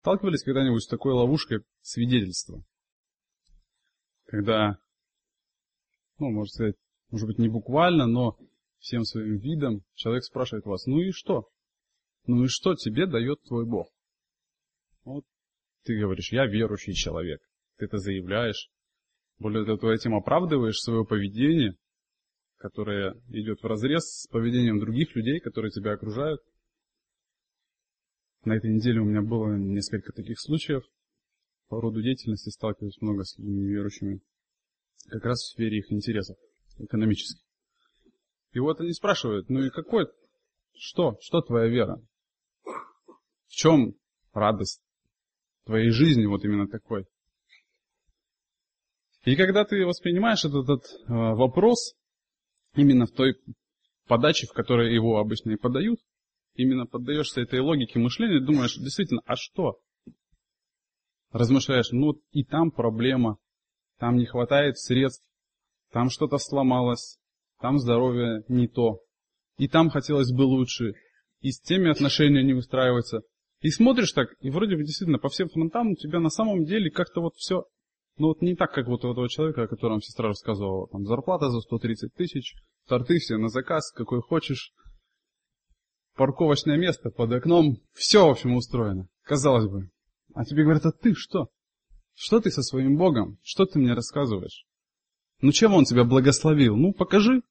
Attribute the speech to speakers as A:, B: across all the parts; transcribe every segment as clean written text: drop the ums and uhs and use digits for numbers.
A: Сталкивались когда-нибудь с такой ловушкой свидетельства? Когда, можно сказать, может быть не буквально, но всем своим видом человек спрашивает вас: ну и что? Ну и что тебе дает твой Бог? Вот ты говоришь: я верующий человек. Ты это заявляешь. Более того, ты этим оправдываешь свое поведение, которое идет вразрез с поведением других людей, которые тебя окружают. На этой неделе у меня было несколько таких случаев. По роду деятельности сталкиваюсь много с людьми верующими, как раз в сфере их интересов экономических. И вот они спрашивают: ну и что твоя вера? В чем радость твоей жизни вот именно такой? И когда ты воспринимаешь этот вопрос именно в той подаче, в которой его обычно и подают, именно поддаешься этой логике мышления, думаешь: действительно, а что? Размышляешь: и там проблема, там не хватает средств, там что-то сломалось, там здоровье не то, и там хотелось бы лучше, и с теми отношения не выстраиваются. И смотришь так, и вроде бы действительно по всем фронтам у тебя на самом деле как-то вот все, не так, как вот у этого человека, о котором сестра рассказывала. Там зарплата за 130 тысяч, торты все на заказ, какой хочешь, парковочное место под окном, все, в общем, устроено, казалось бы. А тебе говорят: а ты что? Что ты со своим Богом? Что ты мне рассказываешь? Чем Он тебя благословил? Покажи.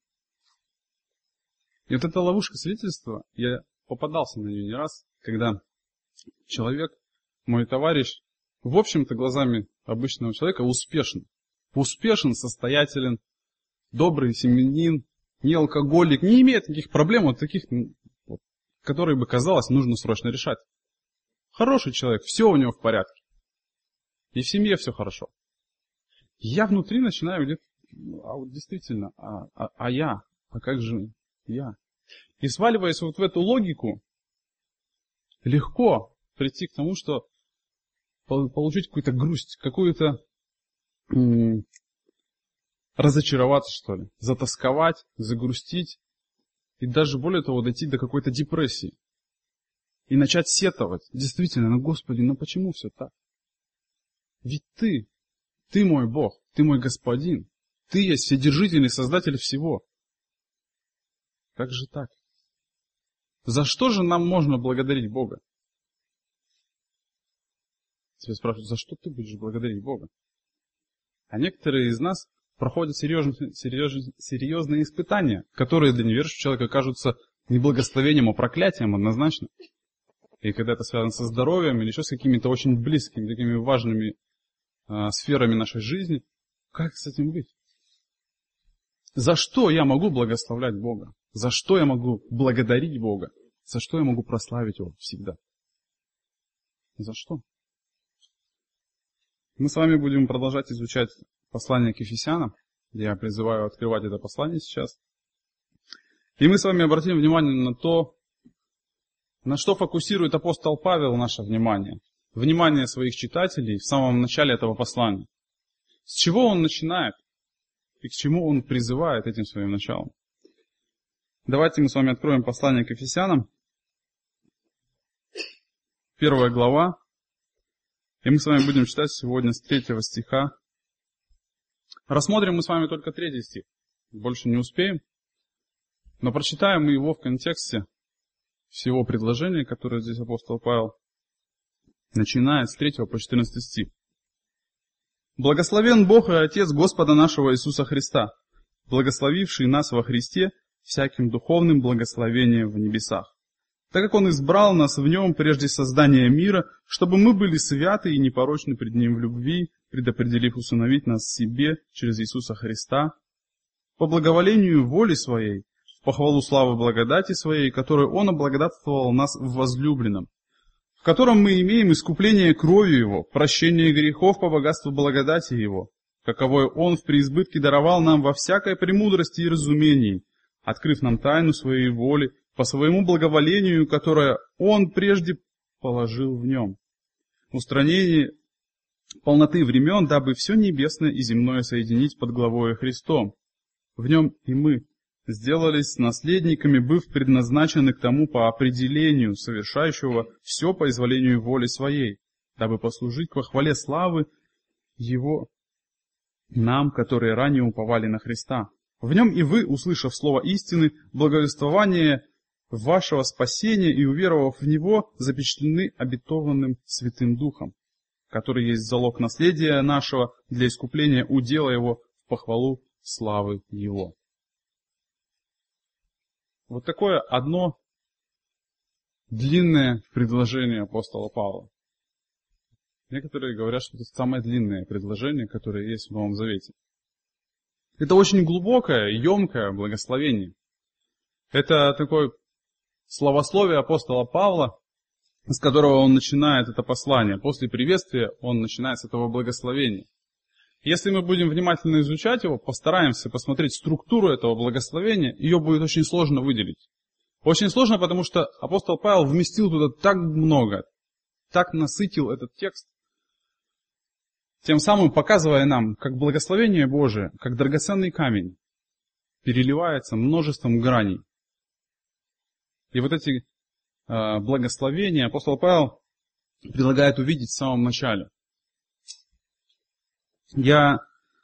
A: И вот эта ловушка свидетельства, я попадался на нее не раз, когда человек, мой товарищ, в общем-то, глазами обычного человека успешен. Успешен, состоятелен, добрый семьянин, не алкоголик, не имеет никаких проблем, вот таких, которые бы, казалось, нужно срочно решать. Хороший человек, все у него в порядке. И в семье все хорошо. Я внутри начинаю где-то: действительно, я? А как же я? И сваливаясь вот в эту логику, легко прийти к тому, что получить какую-то грусть, какую-то разочароваться, что ли, затасковать, загрустить, и даже более того, дойти до какой-то депрессии. И начать сетовать. Действительно, Господи, почему все так? Ведь Ты мой Бог, Ты мой Господин, Ты есть Вседержитель и Создатель всего. Как же так? За что же нам можно благодарить Бога? Тебя спрашивают: за что ты будешь благодарить Бога? А некоторые из нас проходят серьезные испытания, которые для неверующего человека кажутся не благословением, а проклятием однозначно. И когда это связано со здоровьем или еще с какими-то очень близкими, такими важными сферами нашей жизни, как с этим быть? За что я могу благословлять Бога? За что я могу благодарить Бога? За что я могу прославить Его всегда? За что? Мы с вами будем продолжать изучать послание к Ефесянам. Я призываю открывать это послание сейчас. И мы с вами обратим внимание на то, на что фокусирует апостол Павел наше внимание. Внимание своих читателей в самом начале этого послания. С чего он начинает и к чему он призывает этим своим началом. Давайте мы с вами откроем послание к Ефесянам. 1 глава. И мы с вами будем читать сегодня с 3 стиха. Рассмотрим мы с вами только 3 стих. Больше не успеем. Но прочитаем мы его в контексте всего предложения, которое здесь апостол Павел начинает с 3 по 14 стих. «Благословен Бог и Отец Господа нашего Иисуса Христа, благословивший нас во Христе всяким духовным благословением в небесах, так как Он избрал нас в Нем прежде создания мира, чтобы мы были святы и непорочны пред Ним в любви, предопределив усыновить нас себе через Иисуса Христа, по благоволению воли Своей, в похвалу славы благодати Своей, которой Он облагодатствовал нас в возлюбленном, в котором мы имеем искупление кровью Его, прощение грехов по богатству благодати Его, каковое Он в преизбытке даровал нам во всякой премудрости и разумении, открыв нам тайну Своей воли, по Своему благоволению, которое Он прежде положил в Нем, устранение полноты времен, дабы все небесное и земное соединить под главою Христом. В Нем и мы сделались наследниками, быв предназначены к тому по определению, совершающего все по изволению воли Своей, дабы послужить к хвале славы Его нам, которые ранее уповали на Христа. В нем и вы, услышав слово истины, благовествование вашего спасения и уверовав в него, запечатлены обетованным Святым Духом, который есть залог наследия нашего для искупления удела его в похвалу славы Его. Вот такое одно длинное предложение апостола Павла. Некоторые говорят, что это самое длинное предложение, которое есть в Новом Завете. Это очень глубокое, емкое благословение. Это такое словословие апостола Павла, с которого он начинает это послание. После приветствия он начинает с этого благословения. Если мы будем внимательно изучать его, постараемся посмотреть структуру этого благословения, ее будет очень сложно выделить. Очень сложно, потому что апостол Павел вместил туда так много, так насытил этот текст, тем самым показывая нам, как благословение Божие, как драгоценный камень, переливается множеством граней. И вот эти благословения апостол Павел предлагает увидеть в самом начале. Я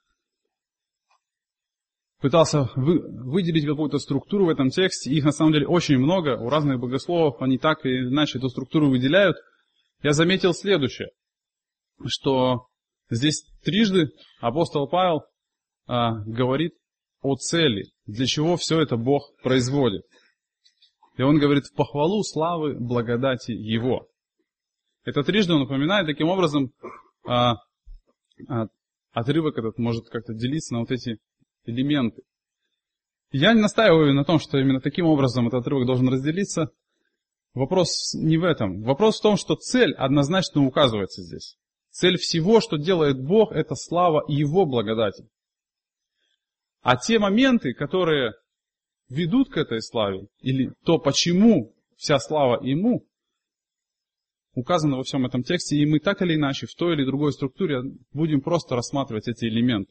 A: пытался выделить какую-то структуру в этом тексте, их на самом деле очень много, у разных богословов они так или иначе эту структуру выделяют. Я заметил следующее, что здесь трижды апостол Павел говорит о цели, для чего все это Бог производит. И он говорит в похвалу славы благодати Его. Это трижды он упоминает, таким образом отрывок этот может как-то делиться на вот эти элементы. Я не настаиваю на том, что именно таким образом этот отрывок должен разделиться. Вопрос не в этом. Вопрос в том, что цель однозначно указывается здесь. Цель всего, что делает Бог, это слава Его благодати. А те моменты, которые ведут к этой славе, или то, почему вся слава Ему, указано во всем этом тексте, и мы так или иначе в той или другой структуре будем просто рассматривать эти элементы.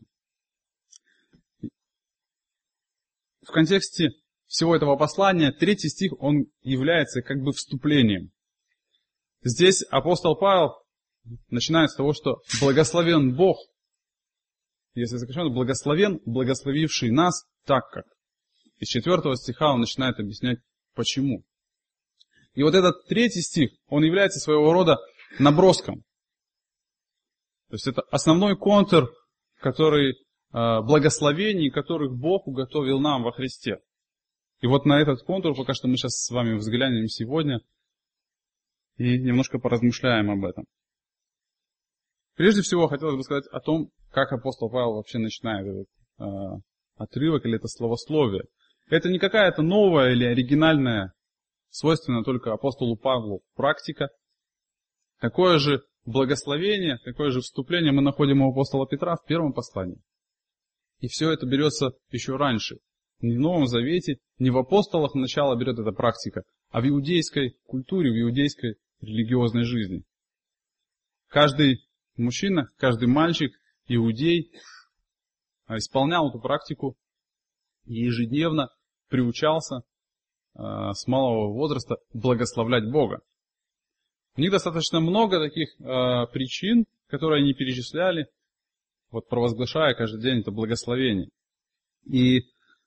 A: В контексте всего этого послания 3 стих, он является как бы вступлением. Здесь апостол Павел начинает с того, что благословен Бог, если сокращенно, благословен, благословивший нас так как. Из 4 стиха он начинает объяснять, почему. И вот этот 3 стих, он является своего рода наброском. То есть это основной контур, благословений, которых Бог уготовил нам во Христе. И вот на этот контур пока что мы сейчас с вами взглянем сегодня и немножко поразмышляем об этом. Прежде всего, хотелось бы сказать о том, как апостол Павел вообще начинает этот отрывок или это словословие. Это не какая-то новая или оригинальная, свойственная только апостолу Павлу практика. Такое же благословение, такое же вступление мы находим у апостола Петра в первом послании. И все это берется еще раньше. Не в Новом Завете, не в апостолах начало берет эта практика, а в иудейской культуре, в иудейской религиозной жизни. Каждый мужчина, каждый мальчик, иудей, исполнял эту практику и ежедневно приучался с малого возраста благословлять Бога. У них достаточно много таких причин, которые они перечисляли, вот провозглашая каждый день это благословение. И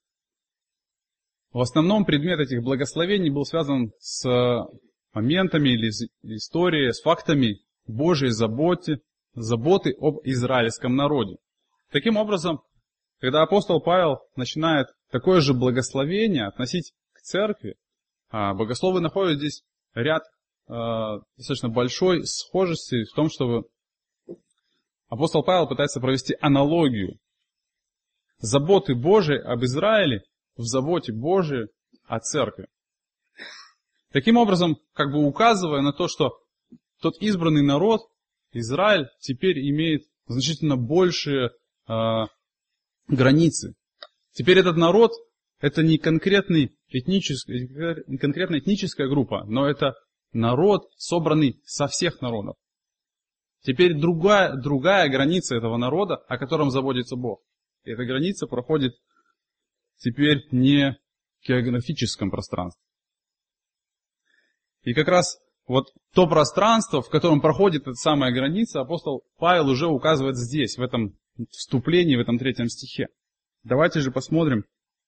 A: в основном предмет этих благословений был связан с моментами или с историей, с фактами Божьей заботы об израильском народе. Таким образом, когда апостол Павел начинает такое же благословение относить к церкви, богословы находят здесь ряд достаточно большой схожести в том, что апостол Павел пытается провести аналогию заботы Божией об Израиле в заботе Божией о церкви. Таким образом, как бы указывая на то, что тот избранный народ, Израиль, теперь имеет значительно большие границы. Теперь этот народ, это не конкретная этническая группа, но это народ, собранный со всех народов. Теперь другая граница этого народа, о котором заботится Бог. И эта граница проходит теперь не в географическом пространстве. И как раз вот то пространство, в котором проходит эта самая граница, апостол Павел уже указывает здесь, в этом вступлении, в этом 3 стихе. Давайте же посмотрим,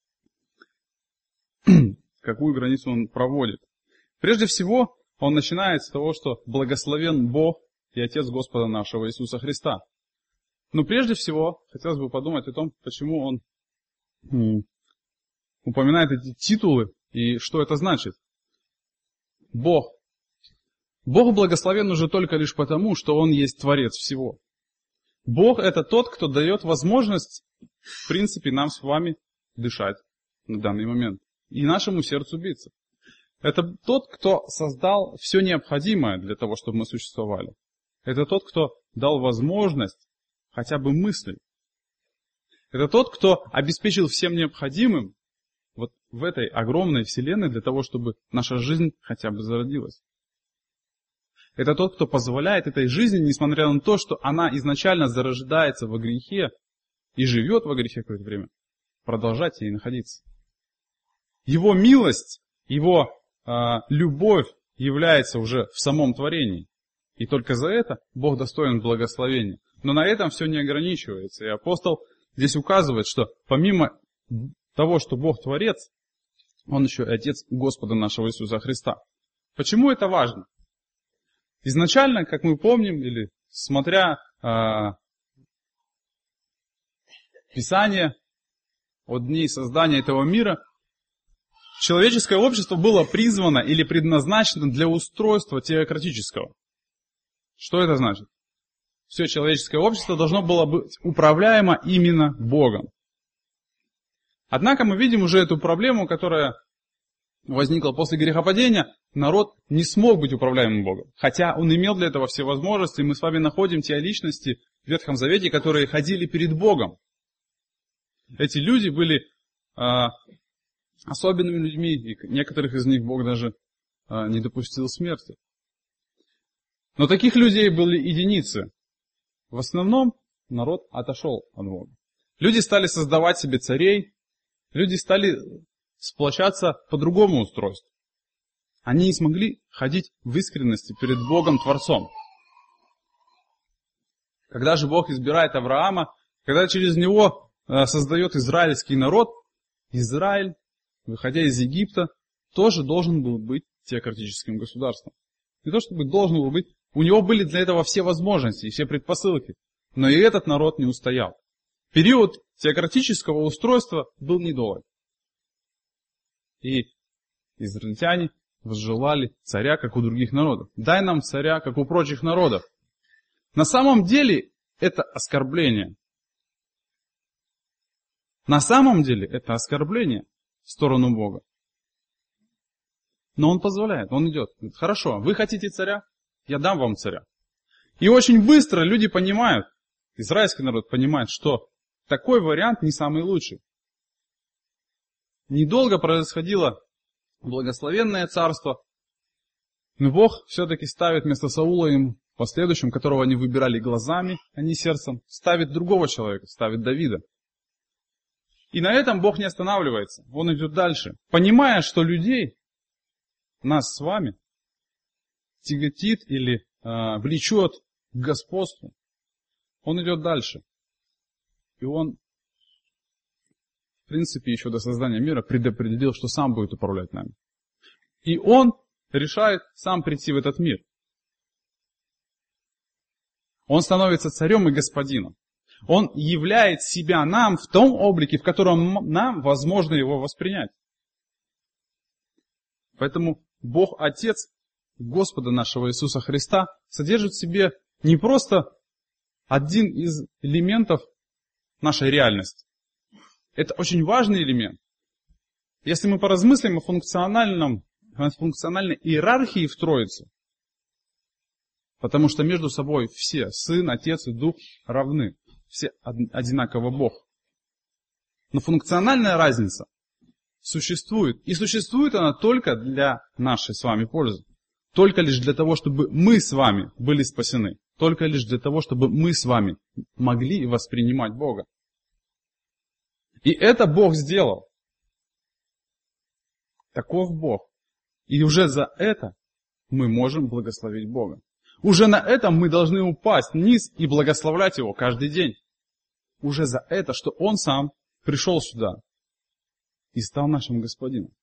A: какую границу он проводит. Прежде всего, он начинает с того, что благословен Бог и Отец Господа нашего Иисуса Христа. Но прежде всего, хотелось бы подумать о том, почему он упоминает эти титулы и что это значит. Бог. Бог благословен уже только лишь потому, что Он есть Творец всего. Бог — это тот, кто дает возможность, в принципе, нам с вами дышать на данный момент и нашему сердцу биться. Это тот, кто создал все необходимое для того, чтобы мы существовали. Это тот, кто дал возможность хотя бы мыслить. Это тот, кто обеспечил всем необходимым вот в этой огромной вселенной для того, чтобы наша жизнь хотя бы зародилась. Это тот, кто позволяет этой жизни, несмотря на то, что она изначально зарождается во грехе и живет во грехе какое-то время, продолжать в ней находиться. Его милость, его любовь является уже в самом творении. И только за это Бог достоин благословения. Но на этом все не ограничивается. И апостол здесь указывает, что помимо того, что Бог Творец, Он еще и Отец Господа нашего Иисуса Христа. Почему это важно? Изначально, как мы помним, или смотря Писание от дней создания этого мира, человеческое общество было призвано или предназначено для устройства теократического. Что это значит? Все человеческое общество должно было быть управляемо именно Богом. Однако мы видим уже эту проблему, которая возникла после грехопадения. Народ не смог быть управляемым Богом. Хотя он имел для этого все возможности. Мы с вами находим те личности в Ветхом Завете, которые ходили перед Богом. Эти люди были особенными людьми, и некоторых из них Бог даже не допустил смерти. Но таких людей были единицы. В основном народ отошел от Бога. Люди стали создавать себе царей, люди стали сплочаться по другому устройству. Они не смогли ходить в искренности перед Богом Творцом. Когда же Бог избирает Авраама, когда через него создает израильский народ, Израиль, выходя из Египта, тоже должен был быть теократическим государством. Не то чтобы должен был быть, у него были для этого все возможности и все предпосылки, но и этот народ не устоял. Период теократического устройства был недолг. И израильтяне возжелали царя, как у других народов. Дай нам царя, как у прочих народов. На самом деле это оскорбление. На самом деле это оскорбление в сторону Бога. Но Он позволяет, Он идет. Говорит, хорошо, вы хотите царя? Я дам вам царя. И очень быстро люди понимают, израильский народ понимает, что такой вариант не самый лучший. Недолго происходило благословенное царство, но Бог все-таки ставит вместо Саула им, в последующем, которого они выбирали глазами, а не сердцем, ставит другого человека, ставит Давида. И на этом Бог не останавливается, Он идет дальше, понимая, что людей, нас с вами, тяготит или влечет к господству. Он идет дальше. И Он, в принципе, еще до создания мира предопределил, что сам будет управлять нами. И Он решает сам прийти в этот мир. Он становится царем и господином. Он являет себя нам в том облике, в котором нам возможно Его воспринять. Поэтому Бог Отец Господа нашего Иисуса Христа содержит в себе не просто один из элементов нашей реальности. Это очень важный элемент. Если мы поразмыслим о функциональной иерархии в Троице, потому что между собой все, Сын, Отец и Дух равны, все одинаково Бог. Но функциональная разница существует. И существует она только для нашей с вами пользы. Только лишь для того, чтобы мы с вами были спасены. Только лишь для того, чтобы мы с вами могли воспринимать Бога. И это Бог сделал. Таков Бог. И уже за это мы можем благословить Бога. Уже на этом мы должны упасть вниз и благословлять Его каждый день. Уже за это, что Он сам пришел сюда и стал нашим Господином.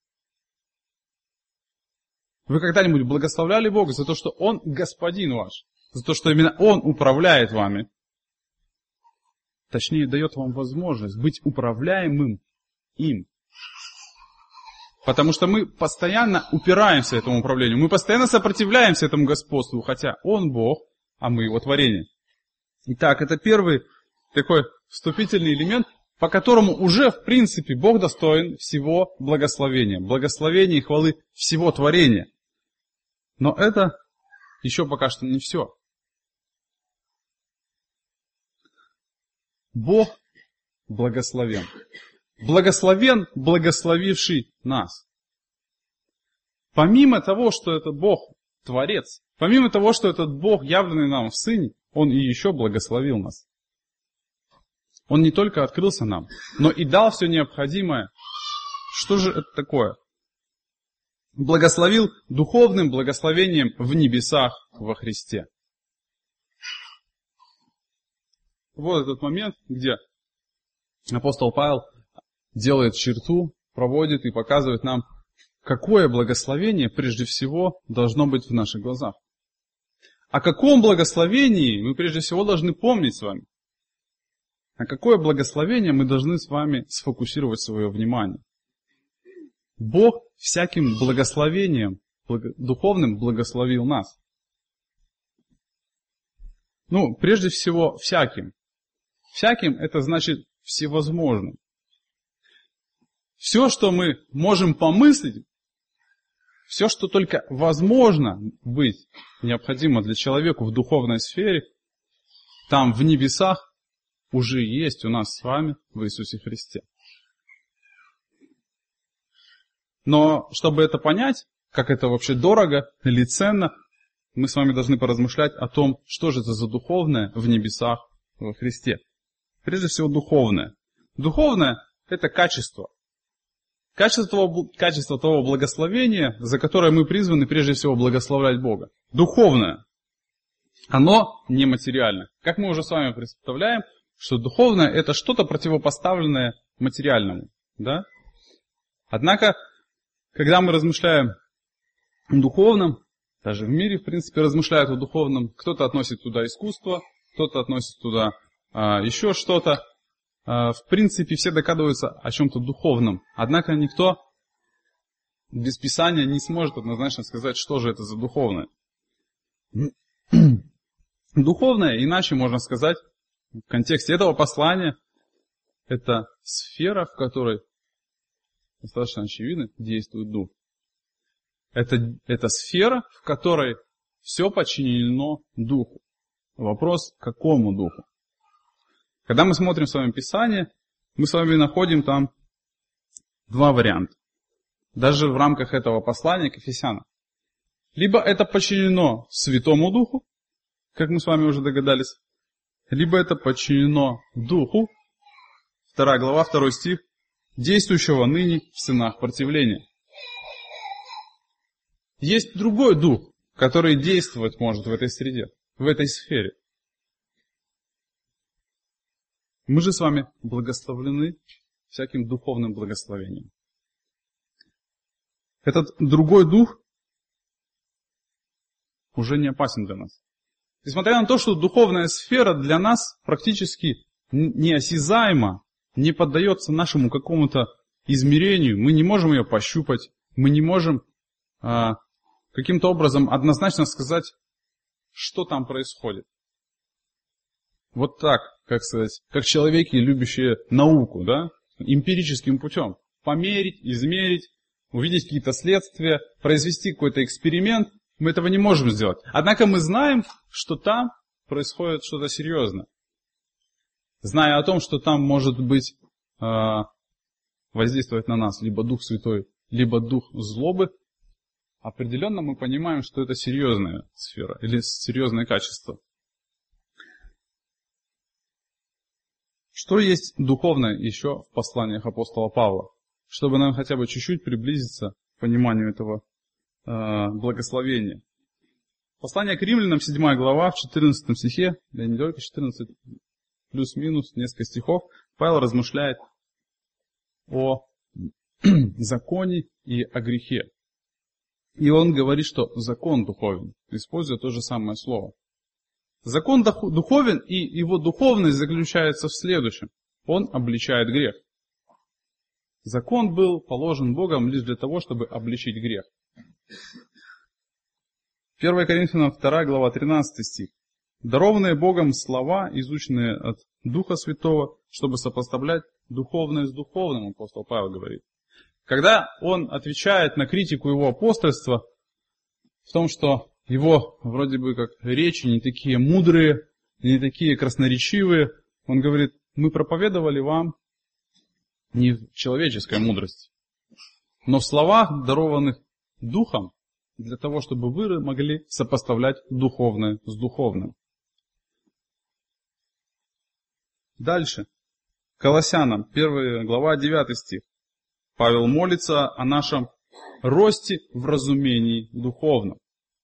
A: Вы когда-нибудь благословляли Бога за то, что Он Господин ваш? За то, что именно Он управляет вами? Точнее, дает вам возможность быть управляемым им. Потому что мы постоянно упираемся этому управлению. Мы постоянно сопротивляемся этому господству, хотя Он Бог, а мы Его творение. Итак, это первый такой вступительный элемент, по которому уже, в принципе, Бог достоин всего благословения. Благословения и хвалы всего творения. Но это еще пока что не все. Бог благословен. Благословен, благословивший нас. Помимо того, что это Бог Творец, помимо того, что этот Бог, явленный нам в Сыне, Он и еще благословил нас. Он не только открылся нам, но и дал все необходимое. Что же это такое? Благословил духовным благословением в небесах во Христе. Вот этот момент, где апостол Павел делает черту, проводит и показывает нам, какое благословение прежде всего должно быть в наших глазах. О каком благословении мы прежде всего должны помнить с вами? На какое благословение мы должны с вами сфокусировать свое внимание? Бог всяким благословением духовным благословил нас. Прежде всего, всяким. Всяким это значит всевозможным. Все, что мы можем помыслить, все, что только возможно быть необходимо для человека в духовной сфере, там в небесах уже есть у нас с вами в Иисусе Христе. Но чтобы это понять, как это вообще дорого или ценно, мы с вами должны поразмышлять о том, что же это за духовное в небесах во Христе. Прежде всего духовное. Духовное – это качество. Качество того благословения, за которое мы призваны прежде всего благословлять Бога. Духовное. Оно нематериально. Как мы уже с вами представляем, что духовное – это что-то противопоставленное материальному. Да? Однако, когда мы размышляем о духовном, даже в мире, в принципе, размышляют о духовном, кто-то относит туда искусство, кто-то относит туда еще что-то. В принципе, все догадываются о чем-то духовном. Однако никто без Писания не сможет однозначно сказать, что же это за духовное. Духовное, иначе можно сказать, в контексте этого послания, это сфера, в которой достаточно очевидно действует Дух. Это сфера, в которой все подчинено Духу. Вопрос, какому Духу? Когда мы смотрим с вами Писание, мы с вами находим там два варианта. Даже в рамках этого послания к Ефесянам. Либо это подчинено Святому Духу, как мы с вами уже догадались, либо это подчинено Духу, 2 глава, 2 стих, действующего ныне в сынах противления. Есть другой Дух, который действовать может в этой среде, в этой сфере. Мы же с вами благословлены всяким духовным благословением. Этот другой дух уже не опасен для нас. Несмотря на то, что духовная сфера для нас практически неосязаема, не поддается нашему какому-то измерению, мы не можем ее пощупать, мы не можем каким-то образом однозначно сказать, что там происходит. Вот так, как сказать, как человеки, любящие науку, да, эмпирическим путем. Померить, измерить, увидеть какие-то следствия, произвести какой-то эксперимент. Мы этого не можем сделать. Однако мы знаем, что там происходит что-то серьезное. Зная о том, что там может быть воздействовать на нас либо Дух Святой, либо Дух злобы, определенно мы понимаем, что это серьезная сфера или серьезное качество. Что есть духовное еще в посланиях апостола Павла? Чтобы нам хотя бы чуть-чуть приблизиться к пониманию этого благословения. Послание к римлянам, 7 глава, в 14 стихе, да не только 14, плюс-минус, несколько стихов, Павел размышляет о законе и о грехе. И он говорит, что закон духовен, используя то же самое слово. Закон духовен, и его духовность заключается в следующем. Он обличает грех. Закон был положен Богом лишь для того, чтобы обличить грех. 1 Коринфянам 2 глава 13 стих. Дарованные Богом слова, изученные от Духа Святого, чтобы сопоставлять духовное с духовным, апостол Павел говорит. Когда он отвечает на критику его апостольства, в том, что его вроде бы как речи не такие мудрые, не такие красноречивые, он говорит, мы проповедовали вам не в человеческой мудрости, но в словах, дарованных Духом, для того, чтобы вы могли сопоставлять духовное с духовным. Дальше. Колоссянам, 1 глава, 9 стих. Павел молится о нашем росте в разумении духовном.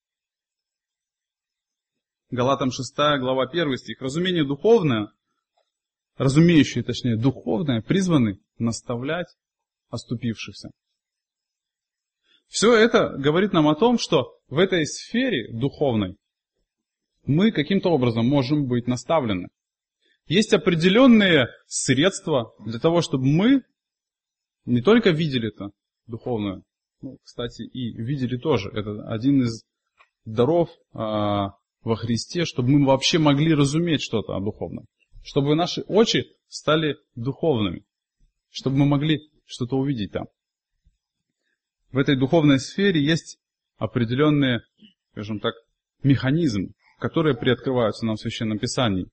A: Галатам 6 глава, 1 стих. Разумение духовное, разумеющие, точнее, духовное, призваны наставлять оступившихся. Все это говорит нам о том, что в этой сфере духовной мы каким-то образом можем быть наставлены. Есть определенные средства для того, чтобы мы не только видели это духовное, кстати, и видели тоже. Это один из даров во Христе, чтобы мы вообще могли разуметь что-то о духовном. Чтобы наши очи стали духовными. Чтобы мы могли что-то увидеть там. В этой духовной сфере есть определенные, скажем так, механизмы, которые приоткрываются нам в Священном Писании.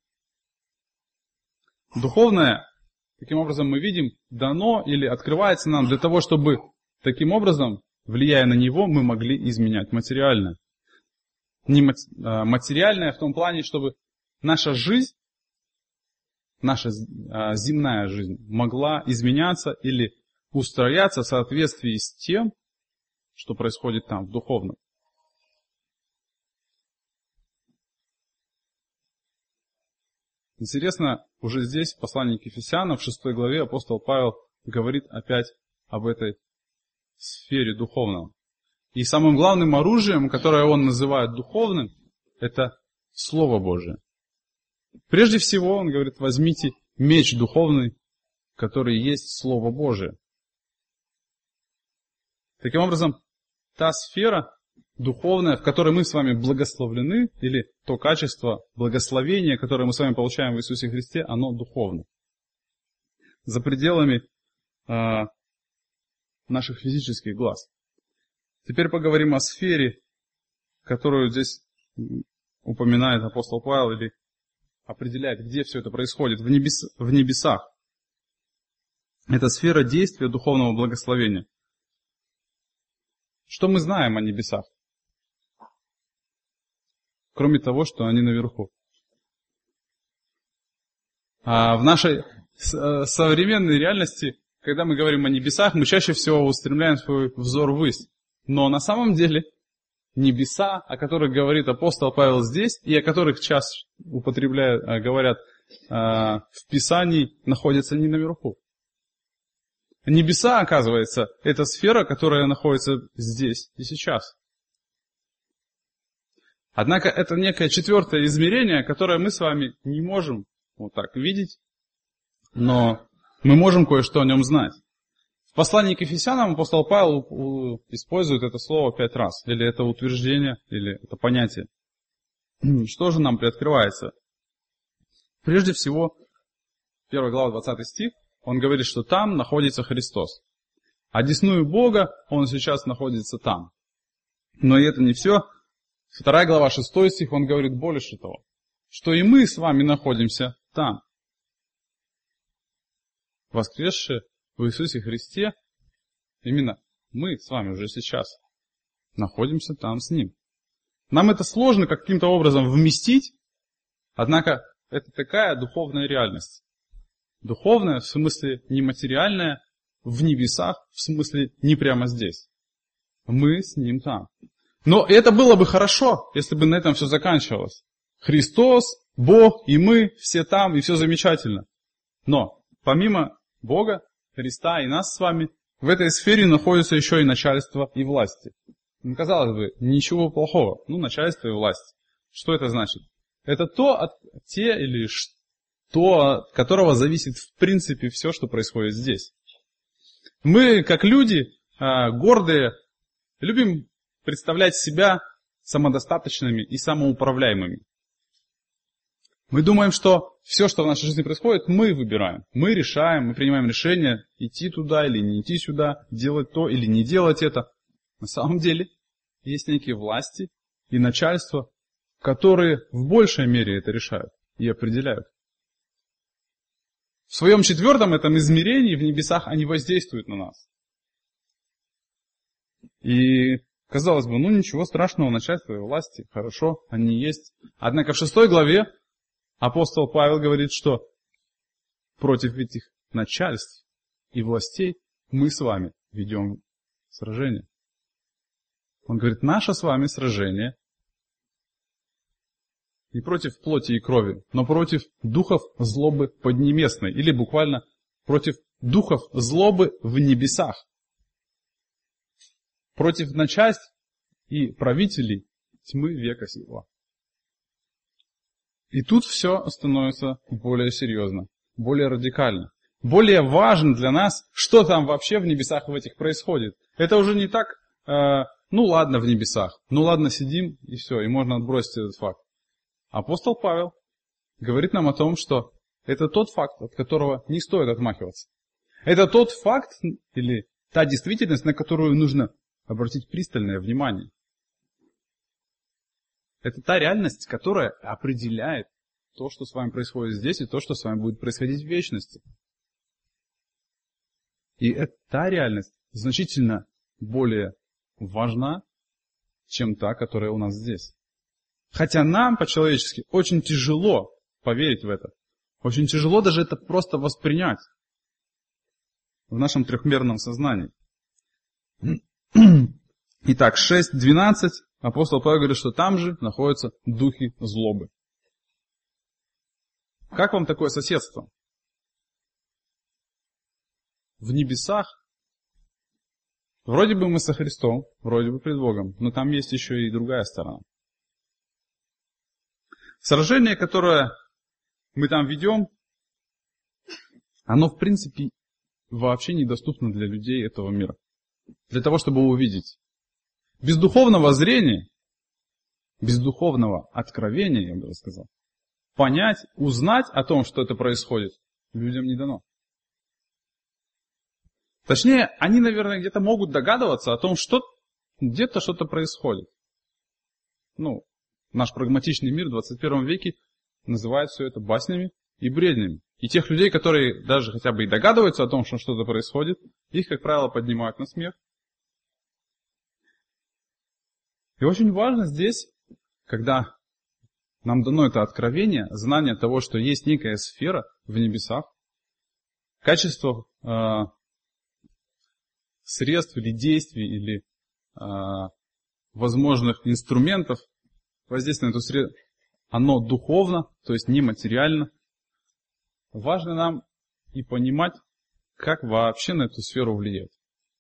A: Духовное, таким образом мы видим, дано или открывается нам для того, чтобы таким образом, влияя на него, мы могли изменять материальное. Материальное в том плане, чтобы наша жизнь, наша земная жизнь могла изменяться или устрояться в соответствии с тем, что происходит там, в духовном. Интересно, уже здесь, в послании к Ефесянам, в 6 главе, апостол Павел говорит опять об этой сфере духовного. И самым главным оружием, которое он называет духовным, это Слово Божие. Прежде всего, он говорит, возьмите меч духовный, который есть Слово Божие. Таким образом, та сфера духовная, в которой мы с вами благословлены, или то качество благословения, которое мы с вами получаем в Иисусе Христе, оно духовно. За пределами наших физических глаз. Теперь поговорим о сфере, которую здесь упоминает апостол Павел, или определяет, где все это происходит, в небесах. Это сфера действия духовного благословения. Что мы знаем о небесах? Кроме того, что они наверху. А в нашей современной реальности, когда мы говорим о небесах, мы чаще всего устремляем свой взор ввысь. Но на самом деле небеса, о которых говорит апостол Павел здесь, и о которых сейчас говорят в Писании, находятся не наверху. Небеса, оказывается, это сфера, которая находится здесь и сейчас. Однако это некое четвертое измерение, которое мы с вами не можем вот так видеть, но мы можем кое-что о нем знать. В послании к Ефесянам апостол Павел использует это слово 5 раз, или это утверждение, или это понятие. Что же нам приоткрывается? Прежде всего, 1 глава 20 стих, он говорит, что там находится Христос. Одесную Бога он сейчас находится там. Но и это не все. 2 глава 6 стих, он говорит больше того, что и мы с вами находимся там. Воскресшие в Иисусе Христе, именно мы с вами уже сейчас находимся там с Ним. Нам это сложно каким-то образом вместить, однако это такая духовная реальность. Духовная, в смысле нематериальная, в небесах, в смысле не прямо здесь. Мы с Ним там. Но это было бы хорошо, если бы на этом все заканчивалось. Христос, Бог и мы, все там, и все замечательно. Но помимо Бога, Христа и нас с вами, в этой сфере находится еще и начальство и власти. Ну, казалось бы, ничего плохого. Начальство и власть. Что это значит? Это те или что, от которого зависит в принципе все, что происходит здесь. Мы, как люди, гордые, любим представлять себя самодостаточными и самоуправляемыми. Мы думаем, что все, что в нашей жизни происходит, мы выбираем. Мы решаем, мы принимаем решение идти туда или не идти сюда, делать то или не делать это. На самом деле есть некие власти и начальства, которые в большей мере это решают и определяют. В своем 4-м этом измерении в небесах они воздействуют на нас. И казалось бы, ничего страшного, начальство и власти, хорошо, они есть. Однако в 6 главе апостол Павел говорит, что против этих начальств и властей мы с вами ведем сражение. Он говорит, наше с вами сражение не против плоти и крови, но против духов злобы поднебесной, или буквально против духов злобы в небесах, против начальств и правителей тьмы века сего. И тут все становится более серьезно, более радикально. Более важно для нас, что там вообще в небесах в этих происходит. Это уже не так, ладно в небесах, ладно сидим и все, и можно отбросить этот факт. Апостол Павел говорит нам о том, что это тот факт, от которого не стоит отмахиваться. Это тот факт или та действительность, на которую нужно обратить пристальное внимание. Это та реальность, которая определяет то, что с вами происходит здесь, и то, что с вами будет происходить в вечности. И эта реальность значительно более важна, чем та, которая у нас здесь. Хотя нам, по-человечески, очень тяжело поверить в это. Очень тяжело даже это просто воспринять в нашем трехмерном сознании. Итак, 6:12 апостол Павел говорит, что там же находятся духи злобы. Как вам такое соседство? В небесах вроде бы мы со Христом, вроде бы пред Богом, но там есть еще и другая сторона. Сражение, которое мы там ведем, оно в принципе вообще недоступно для людей этого мира. Для того, чтобы увидеть. Без духовного зрения, без духовного откровения, я бы сказал, понять, узнать о том, что это происходит, людям не дано. Точнее, они, наверное, где-то могут догадываться о том, что где-то что-то происходит. Наш прагматичный мир в 21 веке называет все это баснями и бреднями. И тех людей, которые даже хотя бы и догадываются о том, что что-то происходит, их, как правило, поднимают на смех. И очень важно здесь, когда нам дано это откровение, знание того, что есть некая сфера в небесах, качество средств или действий, или возможных инструментов воздействия на эту среду, оно духовно, то есть нематериально. Важно нам и понимать, как вообще на эту сферу влиять.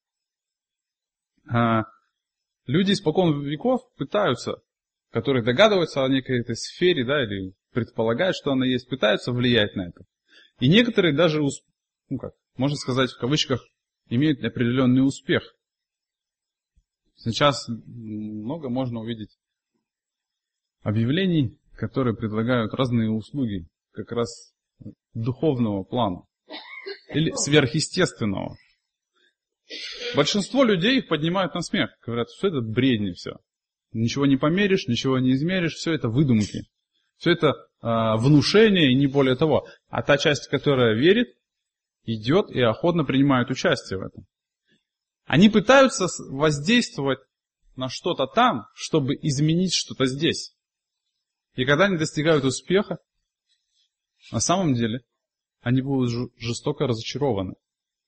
A: Люди испокон веков пытаются, которые догадываются о некой этой сфере, или предполагают, что она есть, пытаются влиять на это. И некоторые даже, можно сказать в кавычках, имеют определенный успех. Сейчас много можно увидеть объявлений, которые предлагают разные услуги, как раз духовного плана или сверхъестественного. Большинство людей их поднимают на смех, говорят, что это бредни все. Ничего не померишь, ничего не измеришь, все это выдумки. Все это внушение и не более того. А та часть, которая верит, идет и охотно принимает участие в этом. Они пытаются воздействовать на что-то там, чтобы изменить что-то здесь. И когда они достигают успеха, на самом деле они будут жестоко разочарованы.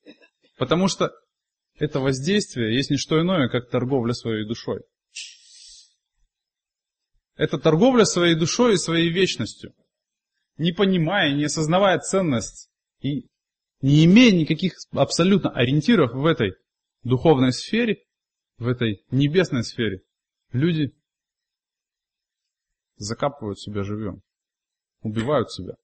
A: Потому что это воздействие есть не что иное, как торговля своей душой. Это торговля своей душой и своей вечностью. Не понимая, не осознавая ценность и не имея никаких абсолютно ориентиров в этой духовной сфере, в этой небесной сфере, люди закапывают себя живьем, убивают себя.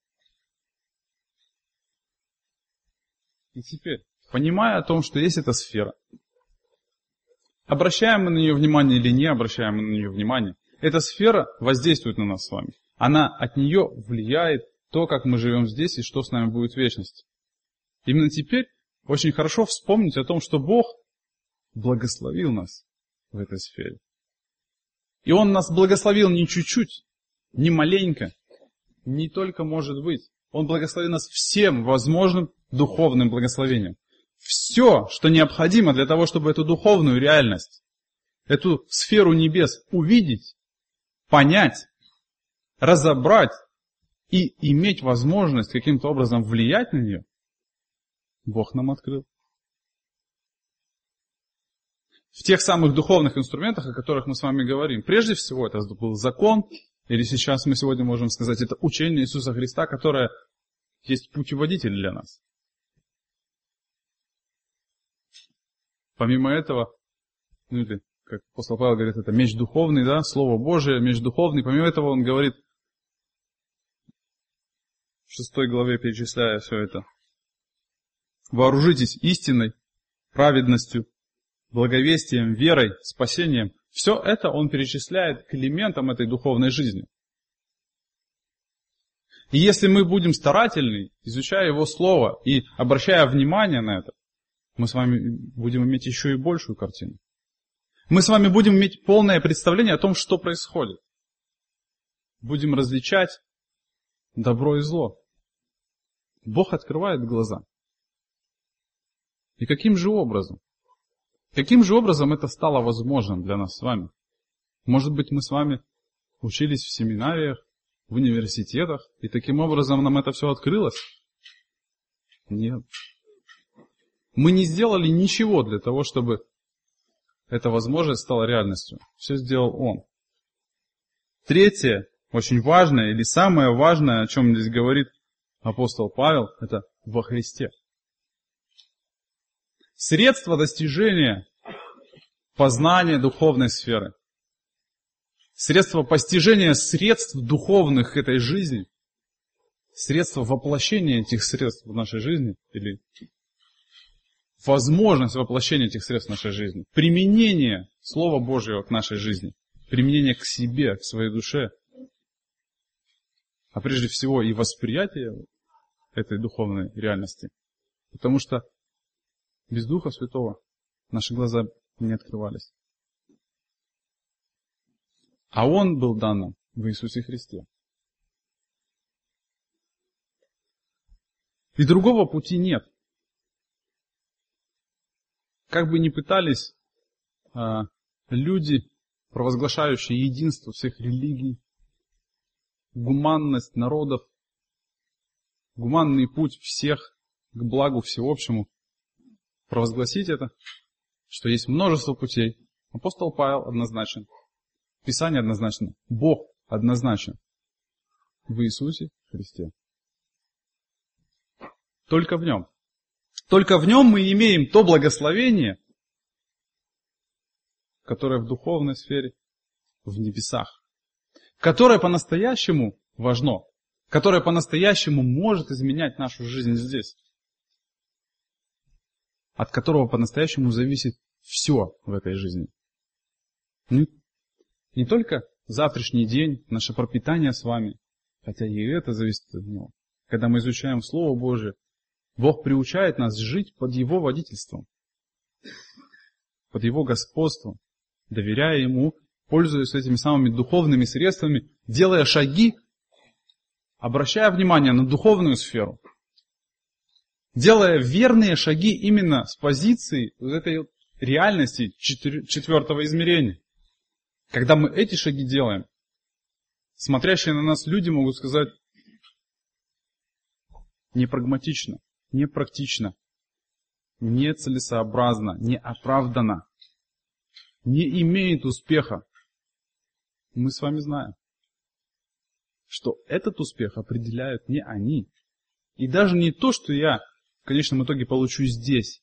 A: И теперь, понимая о том, что есть эта сфера, обращаем мы на нее внимание или не обращаем мы на нее внимание, эта сфера воздействует на нас с вами. Она от нее влияет то, как мы живем здесь и что с нами будет в вечности. Именно теперь очень хорошо вспомнить о том, что Бог благословил нас в этой сфере. И Он нас благословил не чуть-чуть, не маленько, не только может быть. Он благословил нас всем возможным духовным благословением. Все, что необходимо для того, чтобы эту духовную реальность, эту сферу небес увидеть, понять, разобрать и иметь возможность каким-то образом влиять на нее, Бог нам открыл. В тех самых духовных инструментах, о которых мы с вами говорим. Прежде всего, это был закон, или сейчас мы сегодня можем сказать, это учение Иисуса Христа, которое есть путеводитель для нас. Помимо этого, или, как апостол Павел говорит, это меч духовный, да, Слово Божие, меч духовный. Помимо этого он говорит, в 6 главе перечисляя все это, вооружитесь истиной, праведностью, благовестием, верой, спасением. Все это он перечисляет к элементам этой духовной жизни. И если мы будем старательны, изучая его слово и обращая внимание на это, мы с вами будем иметь еще и большую картину. Мы с вами будем иметь полное представление о том, что происходит. Будем различать добро и зло. Бог открывает глаза. И каким же образом? Каким же образом это стало возможным для нас с вами? Может быть, мы с вами учились в семинариях, в университетах, и таким образом нам это все открылось? Нет. Мы не сделали ничего для того, чтобы эта возможность стала реальностью. Все сделал Он. Третье, очень важное, или самое важное, о чем здесь говорит апостол Павел, это во Христе. Средство достижения познания духовной сферы. Средство постижения средств духовных этой жизни. Средство воплощения этих средств в нашей жизни. Или возможность воплощения этих средств в нашей жизни. Применение Слова Божьего к нашей жизни. Применение к себе, к своей душе. А прежде всего и восприятие этой духовной реальности. Потому что без Духа Святого наши глаза не открывались. А Он был дан нам в Иисусе Христе. И другого пути нет. Как бы ни пытались люди, провозглашающие единство всех религий, гуманность народов, гуманный путь всех к благу всеобщему, провозгласить это, что есть множество путей. Апостол Павел однозначен. Писание однозначно. Бог однозначен. В Иисусе Христе. Только в Нем. Только в Нем мы имеем то благословение, которое в духовной сфере, в небесах. Которое по-настоящему важно. Которое по-настоящему может изменять нашу жизнь здесь. От которого по-настоящему зависит все в этой жизни. Не только завтрашний день, наше пропитание с вами, хотя и это зависит от него. Когда мы изучаем Слово Божие, Бог приучает нас жить под Его водительством, под Его господством, доверяя Ему, пользуясь этими самыми духовными средствами, делая шаги, обращая внимание на духовную сферу, делая верные шаги именно с позиции этой реальности четвертого измерения. Когда мы эти шаги делаем, смотрящие на нас люди могут сказать: непрагматично, непрактично, нецелесообразно, неоправданно, не имеет успеха. Мы с вами знаем. что этот успех определяют не они. И даже не то, что я в конечном итоге получу здесь.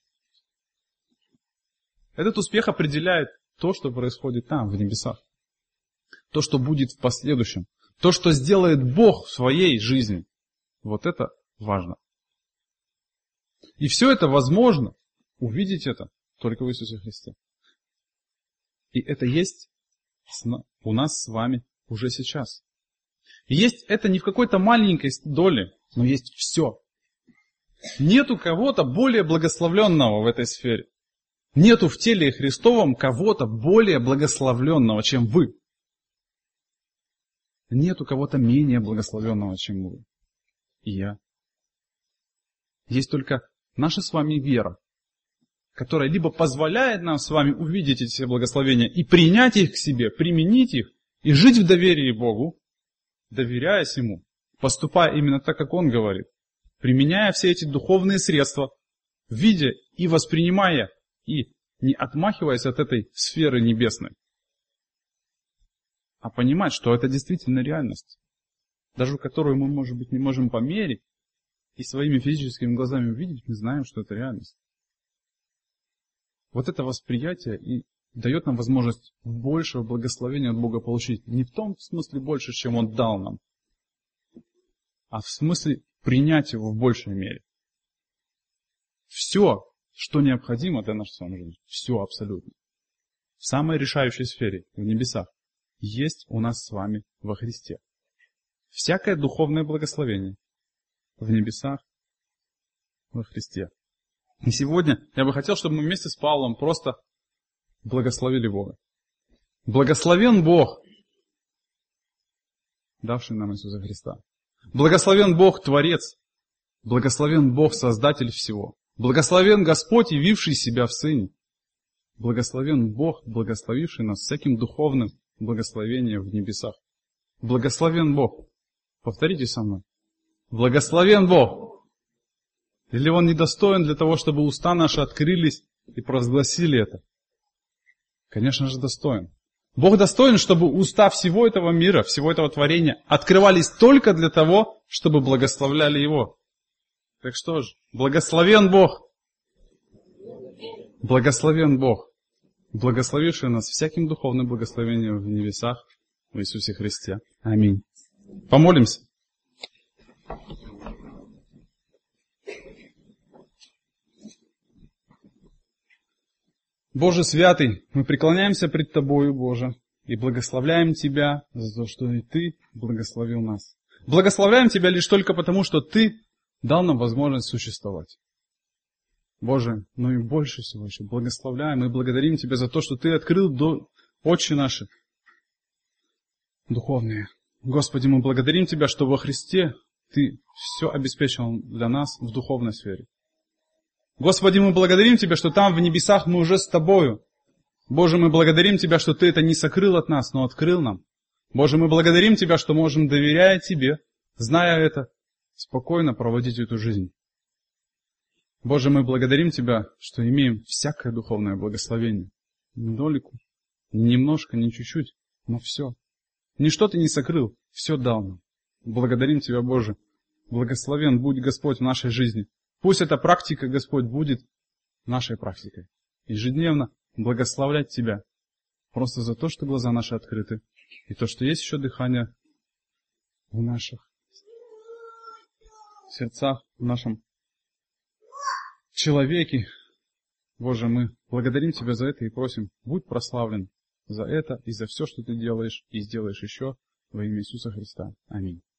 A: Этот успех определяет то, что происходит там, в небесах. То, что будет в последующем. То, что сделает Бог в своей жизни. Вот это важно. И все это возможно увидеть это только в Иисусе Христе. И это есть у нас с вами уже сейчас. И есть это не в какой-то маленькой доле, но есть все. Нету кого-то более благословленного в этой сфере. Нету в теле Христовом кого-то более благословленного, чем вы. Нету кого-то менее благословенного, чем вы. И я. Есть только наша с вами вера, которая либо позволяет нам с вами увидеть эти все благословения и принять их к себе, применить их и жить в доверии Богу, доверяясь Ему, поступая именно так, как Он говорит, применяя все эти духовные средства, видя и воспринимая, и не отмахиваясь от этой сферы небесной, а понимать, что это действительно реальность, даже которую мы, может быть, не можем померить, и своими физическими глазами увидеть, мы знаем, что это реальность. Вот это восприятие и дает нам возможность большего благословения от Бога получить. Не в том смысле больше, чем Он дал нам, а в смысле принять Его в большей мере. Все, что необходимо для нашей с вами жизни, все абсолютно, в самой решающей сфере, в небесах, есть у нас с вами во Христе. Всякое духовное благословение в небесах во Христе. И сегодня я бы хотел, чтобы мы вместе с Павлом просто благословили Бога. Благословен Бог, давший нам Иисуса Христа. Благословен Бог Творец. Благословен Бог Создатель всего. Благословен Господь, явивший себя в Сыне. Благословен Бог, благословивший нас всяким духовным благословением в небесах. Благословен Бог. Повторите со мной. Благословен Бог. Или Он недостоин для того, чтобы уста наши открылись и провозгласили это? Конечно же, достоин. Бог достоин, чтобы уста всего этого мира, всего этого творения открывались только для того, чтобы благословляли Его. Так что же, благословен Бог. Благословен Бог, благословивший нас всяким духовным благословением в небесах в Иисусе Христе. Аминь. Помолимся. Боже святый, мы преклоняемся пред Тобою, Боже, и благословляем Тебя за то, что и Ты благословил нас. Благословляем Тебя лишь только потому, что Ты дал нам возможность существовать. Боже, но и больше всего еще благословляем и благодарим Тебя за то, что Ты открыл очи наши духовные. Господи, мы благодарим Тебя, что во Христе Ты все обеспечил для нас в духовной сфере. Господи, мы благодарим Тебя, что там в небесах мы уже с Тобою. Боже, мы благодарим Тебя, что Ты это не сокрыл от нас, но открыл нам. Боже, мы благодарим Тебя, что можем, доверяя Тебе, зная это, спокойно проводить эту жизнь. Боже, мы благодарим Тебя, что имеем всякое духовное благословение. Ни долику, ни немножко, ни чуть-чуть, но все. Ничто Ты не сокрыл, все дал нам. Благодарим Тебя, Боже. Благословен будь Господь в нашей жизни. Пусть эта практика, Господь, будет нашей практикой. Ежедневно благословлять Тебя. Просто за то, что глаза наши открыты. И то, что есть еще дыхание в наших сердцах, в нашем человеке. Боже, мы благодарим Тебя за это и просим, будь прославлен за это и за все, что Ты делаешь и сделаешь еще во имя Иисуса Христа. Аминь.